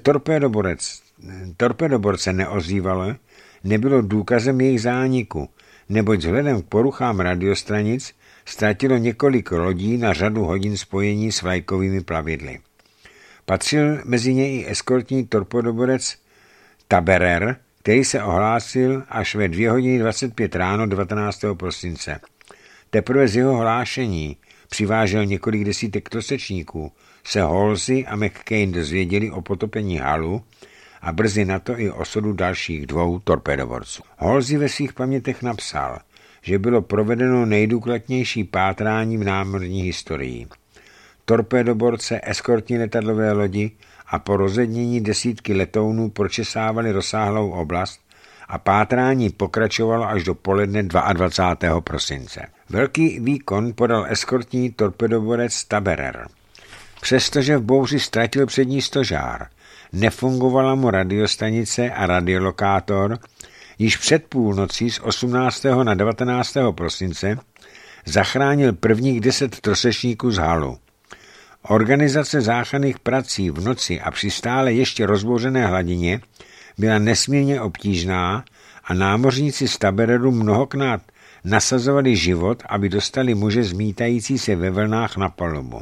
torpedoborce neozývalo, nebylo důkazem jejich zániku, neboť vzhledem k poruchám radiostranic ztratilo několik lodí na řadu hodin spojení s vlajkovými plavidly. Patřil mezi něj i eskortní torpedoborec Taberer, který se ohlásil až ve 2:25 ráno 19. prosince. Teprve z jeho hlášení přivážel několik desítek trosečníků, se Halsey a McCain dozvěděli o potopení Hullu a brzy na to i osudu dalších 2 torpédoborců. Halsey ve svých pamětech napsal, že bylo provedeno nejdůkladnější pátrání v námořní historii. Torpédoborce, eskortní letadlové lodi a po rozednění desítky letounů pročesávali rozsáhlou oblast a pátrání pokračovalo až do poledne 22. prosince. Velký výkon podal eskortní torpedoborec Taberer. Přestože v bouři ztratil přední stožár, nefungovala mu radiostanice a radiolokátor, již před půlnocí z 18. na 19. prosince zachránil prvních 10 trosečníků z Hullu. Organizace záchranných prací v noci a při stále ještě rozbouřené hladině byla nesmírně obtížná a námořníci z Tabereru mnohokrát nasazovali život, aby dostali muže zmítající se ve vlnách na palubu.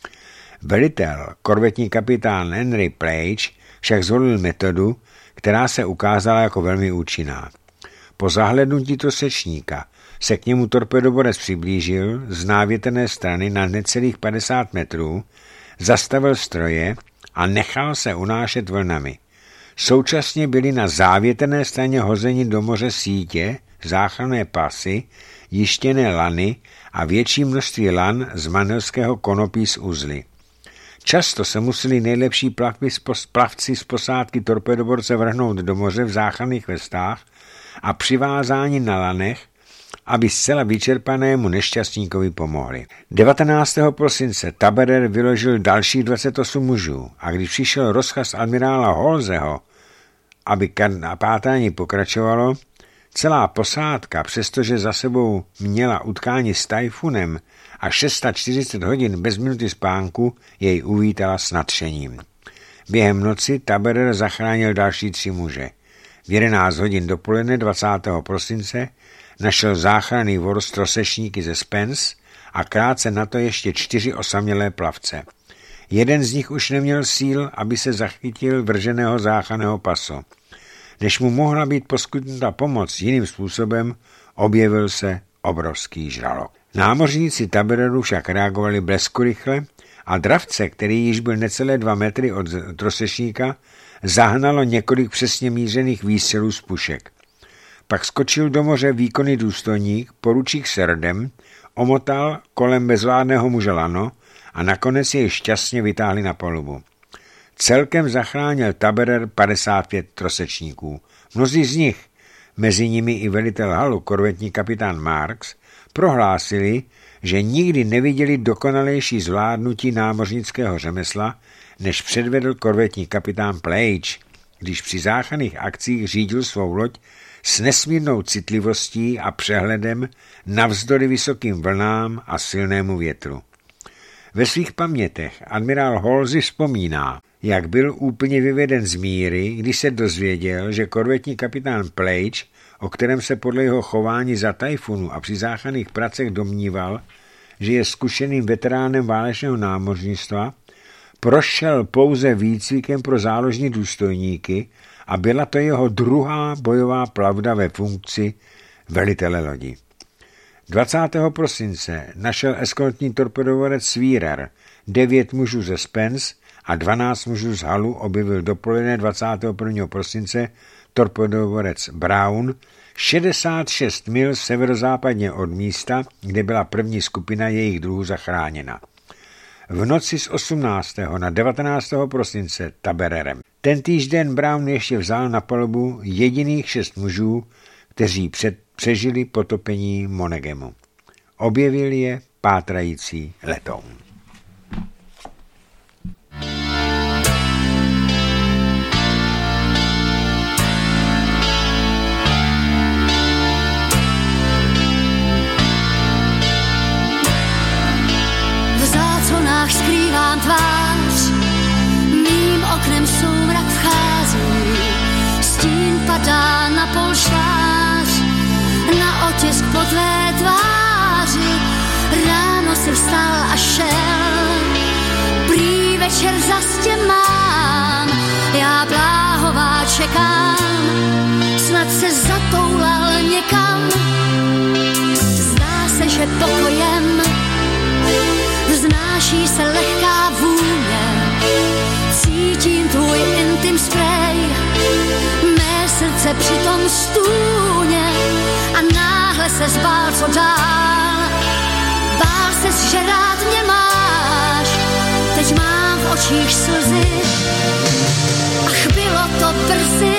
Velitel, korvetní kapitán Henry Plage, však zvolil metodu, která se ukázala jako velmi účinná. Po zahlédnutí trosečníka se k němu torpedoborec přiblížil z návětrné strany na necelých 50 metrů, zastavil stroje a nechal se unášet vlnami. Současně byly na závětrné straně hozeni do moře sítě, záchranné pasy, jištěné lany a větší množství lan z manilského konopí z uzly. Často se museli nejlepší plavci z posádky torpedoborce vrhnout do moře v záchranných vestách a přivázání na lanech, aby zcela vyčerpanému nešťastníkovi pomohli. 19. prosince Taberer vyložil dalších 28 mužů a když přišel rozkaz admirála Halseyho, aby pátrání pokračovalo, celá posádka, přestože za sebou měla utkání s tajfunem a 640 hodin bez minuty spánku, jej uvítala s nadšením. Během noci Taberer zachránil další 3 muže. V 11 hodin dopoledne 20. prosince našel záchranný voz trosečníky ze Spence a krátce na to ještě 4 osamělé plavce. Jeden z nich už neměl síl, aby se zachytil vrženého záchranného pasu. Než mu mohla být poskytnuta pomoc jiným způsobem, objevil se obrovský žralok. Námořníci Tabereru však reagovali bleskurychle a dravce, který již byl necelé 2 metry od trosečníka, zahnalo několik přesně mířených výstřelů z pušek. Pak skočil do moře výkonný důstojník, poručík Serdem, omotal kolem bezvládného muže lano a nakonec jej šťastně vytáhli na palubu. Celkem zachránil Taberer 55 trosečníků. Mnozí z nich, mezi nimi i velitel Hullu, korvetní kapitán Marks, prohlásili, že nikdy neviděli dokonalejší zvládnutí námořnického řemesla, než předvedl korvetní kapitán Plage, když při záchranných akcích řídil svou loď s nesmírnou citlivostí a přehledem navzdory vysokým vlnám a silnému větru. Ve svých pamětech admirál Halsey vzpomíná, jak byl úplně vyveden z míry, když se dozvěděl, že korvetní kapitán Plage, o kterém se podle jeho chování za tajfunu a při záchranných pracech domníval, že je zkušeným veteránem válečného námořnictva, prošel pouze výcvikem pro záložní důstojníky a byla to jeho druhá bojová plavba ve funkci velitele lodi. 20. prosince našel eskortní torpedoborec Swearer 9 mužů ze Spence a 12 mužů z Hullu objevil dopoledne 21. prosince torpedoborec Brown 66 mil severozápadně od místa, kde byla první skupina jejich druhů zachráněna. V noci z 18. na 19. prosince Tabererem. Tentýž den Brown ještě vzal na palubu jediných 6 mužů, kteří přežili potopení Monegemu. Objevil je pátrající letoun. Skrývám tvář, mým oknem soumrak vchází, stín padá na polštář, na otisk po tvé tváři. Ráno si vstal a šel, prý večer zas tě mám, já bláhová čekám, snad se zatoulal někam. Zdá se, že pokojem se při tom stůně a náhle se zbál, co dál. Bál ses, že rád mě máš, teď mám v očích slzy. Ach, bylo to brzy.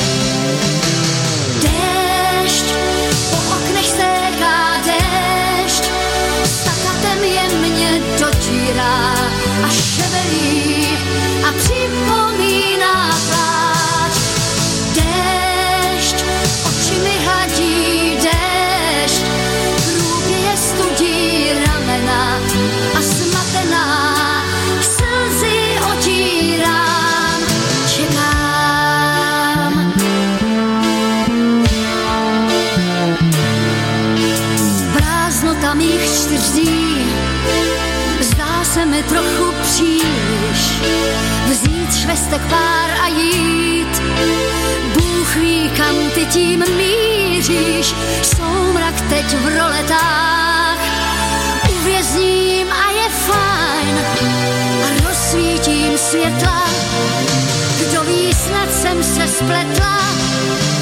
Déšť, po oknech stéká déšť, stakatem jemně dotírá a ševelí a připomíná pláč. Déšť, oči mi hladí déšť, hrůbě je studí ramena a smatená slzy otírám, čekám. Prázdnota mých 4 dní zdá se mi trochu příliš. Vzít švestek pár a jít, Bůh ví, kam ty tím míříš. Soumrak teď v roletách uvězním a je fajn a rozsvítím světla. Kdo ví, snad jsem se spletla,